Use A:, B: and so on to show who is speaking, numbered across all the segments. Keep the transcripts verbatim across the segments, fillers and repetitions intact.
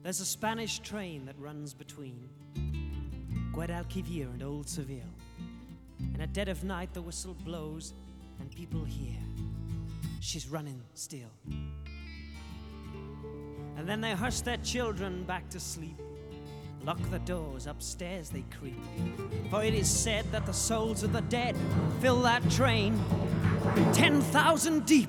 A: There's a Spanish train that runs between Guadalquivir and Old Seville. And at dead of night the whistle blows and people hear she's running still. And then they hush their children back to sleep, lock the doors, upstairs they creep. For it is said that the souls of the dead fill that train ten thousand deep.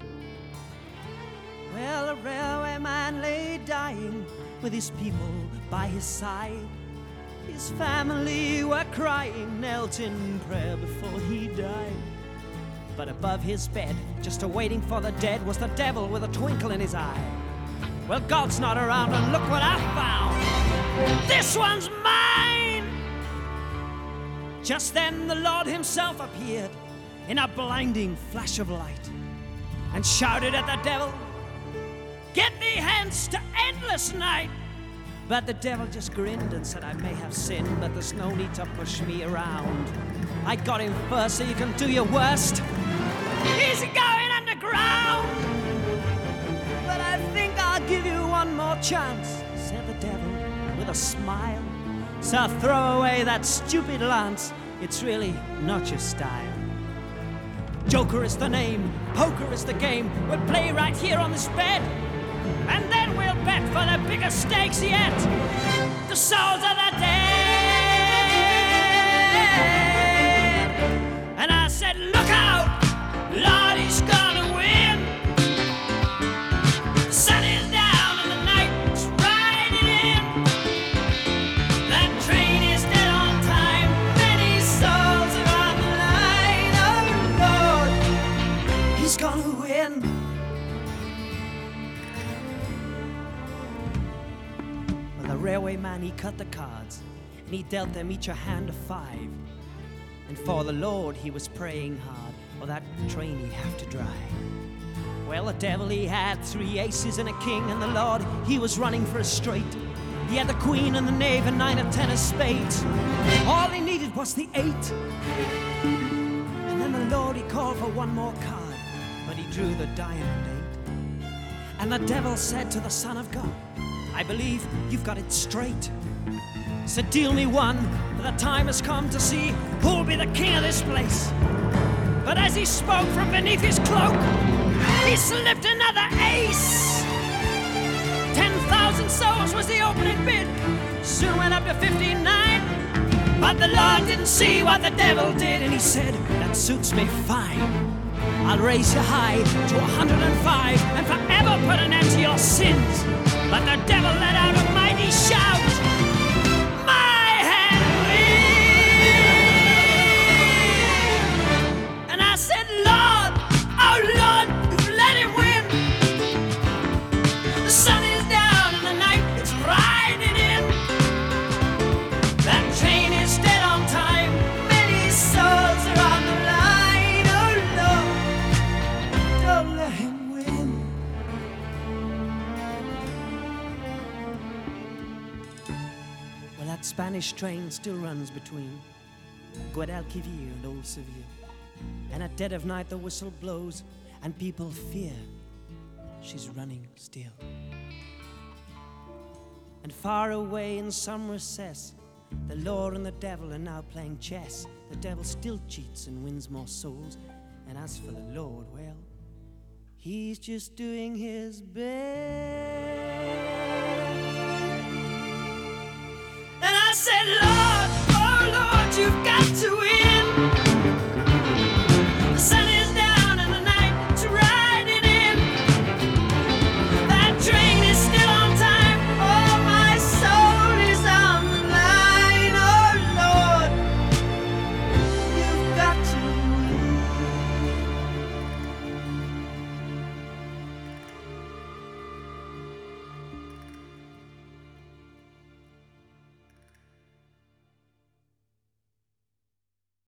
A: Well, a railway man lay dying with his people by his side. His family were crying, knelt in prayer before he died. But above his bed, just awaiting for the dead, was the devil with a twinkle in his eye. Well, God's not around, and look what I found. This one's mine! Just then the Lord himself appeared in a blinding flash of light and shouted at the devil, "Get thee hence to endless night!" But the devil just grinned and said, "I may have sinned, but there's no need to push me around. I got him first, so you can do your worst. He's going underground. But I think I'll give you one more chance," said the devil with a smile. "So throw away that stupid lance, it's really not your style. Joker is the name, poker is the game. We'll play right here on this bed, and then we'll bet for the biggest stakes yet, the souls of the dead." And I said, "Look out, Lord, he's gonna win. The sun is down and the night's riding in. That train is dead on time, many souls are on the line. Oh Lord, he's gonna win." The railway man, he cut the cards, and he dealt them each a hand of five. And for the Lord he was praying hard, or that train he'd have to drive. Well, the devil, he had three aces and a king, and the Lord, he was running for a straight. He had the queen and the knave and nine or ten of spades. All he needed was the eight. And then the Lord, he called for one more card, but he drew the diamond eight. And the devil said to the Son of God, "I believe you've got it straight. So deal me one, for the time has come to see who'll be the king of this place." But as he spoke from beneath his cloak, he slipped another ace. Ten thousand souls was the opening bid, soon went up to fifty-nine. But the Lord didn't see what the devil did, and he said, "That suits me fine. I'll raise you high to a hundred and five, and forever put an end to your sins." But the devil let out a mighty shout, "My hand wins!" And I said, "Lord, oh Lord, you've let him win. The sun is down and the night is riding in. That train is dead on time, many souls are on the line. Oh Lord, don't let him win." Well, that Spanish train still runs between Guadalquivir and Old Seville. And at dead of night the whistle blows and people fear she's running still. And far away in some recess, the Lord and the devil are now playing chess. The devil still cheats and wins more souls. And as for the Lord, well, he's just doing his best. And I said, "Lord,